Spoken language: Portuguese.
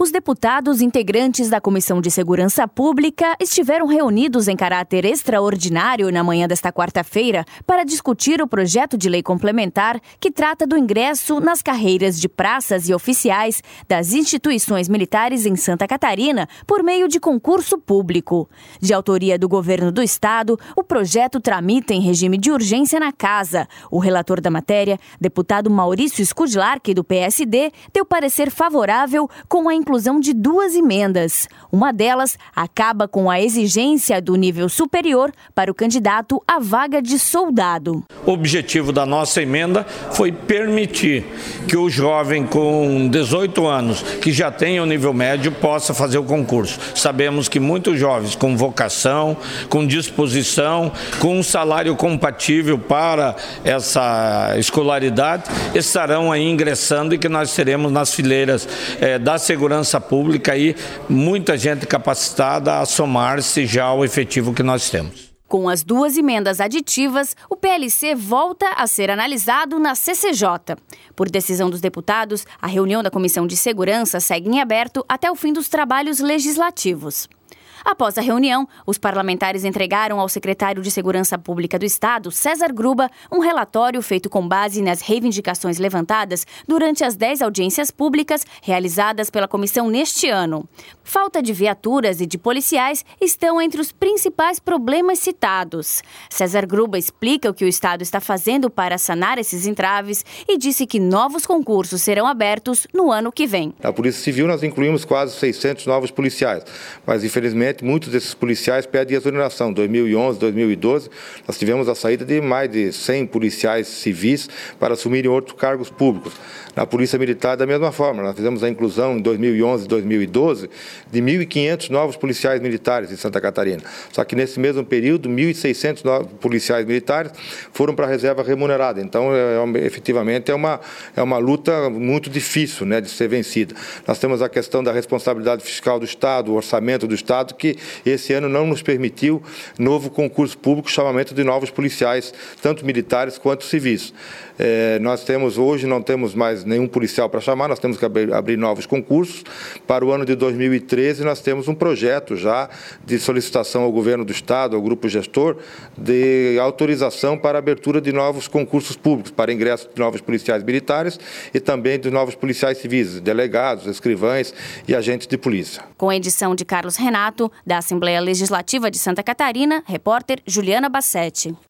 Os deputados integrantes da Comissão de Segurança Pública estiveram reunidos em caráter extraordinário na manhã desta quarta-feira para discutir o projeto de lei complementar que trata do ingresso nas carreiras de praças e oficiais das instituições militares em Santa Catarina por meio de concurso público. De autoria do governo do estado, o projeto tramita em regime de urgência na Casa. O relator da matéria, deputado Maurício Skudlark, do PSD, deu parecer favorável com a inclusão de 2 emendas. Uma delas acaba com a exigência do nível superior para o candidato à vaga de soldado. O objetivo da nossa emenda foi permitir que o jovem com 18 anos, que já tenha o nível médio, possa fazer o concurso. Sabemos que muitos jovens com vocação, com disposição, com um salário compatível para essa escolaridade, estarão aí ingressando e que nós teremos nas fileiras da segurança pública aí muita gente capacitada a somar-se já ao efetivo que nós temos. Com as 2 emendas aditivas, o PLC volta a ser analisado na CCJ. Por decisão dos deputados, a reunião da Comissão de Segurança segue em aberto até o fim dos trabalhos legislativos. Após a reunião, os parlamentares entregaram ao secretário de Segurança Pública do Estado, César Gruba, um relatório feito com base nas reivindicações levantadas durante as 10 audiências públicas realizadas pela comissão neste ano. Falta de viaturas e de policiais estão entre os principais problemas citados. César Gruba explica o que o Estado está fazendo para sanar esses entraves e disse que novos concursos serão abertos no ano que vem. Na Polícia Civil nós incluímos quase 600 novos policiais, mas infelizmente muitos desses policiais pedem exoneração. 2011, 2012, nós tivemos a saída de mais de 100 policiais civis para assumirem outros cargos públicos. Na Polícia Militar, da mesma forma, nós fizemos a inclusão em 2011 e 2012 de 1.500 novos policiais militares em Santa Catarina. Só que nesse mesmo período, 1.600 novos policiais militares foram para a reserva remunerada. Então, efetivamente, é uma luta muito difícil, né, de ser vencida. Nós temos a questão da responsabilidade fiscal do Estado, o orçamento do Estado, que esse ano não nos permitiu novo concurso público, chamamento de novos policiais, tanto militares quanto civis. Nós temos hoje, não temos mais nenhum policial para chamar, nós temos que abrir novos concursos. Para o ano de 2013, nós temos um projeto já de solicitação ao governo do Estado, ao grupo gestor, de autorização para a abertura de novos concursos públicos, para ingresso de novos policiais militares e também de novos policiais civis, delegados, escrivães e agentes de polícia. Com a edição de Carlos Renato, da Assembleia Legislativa de Santa Catarina, repórter Juliana Bassetti.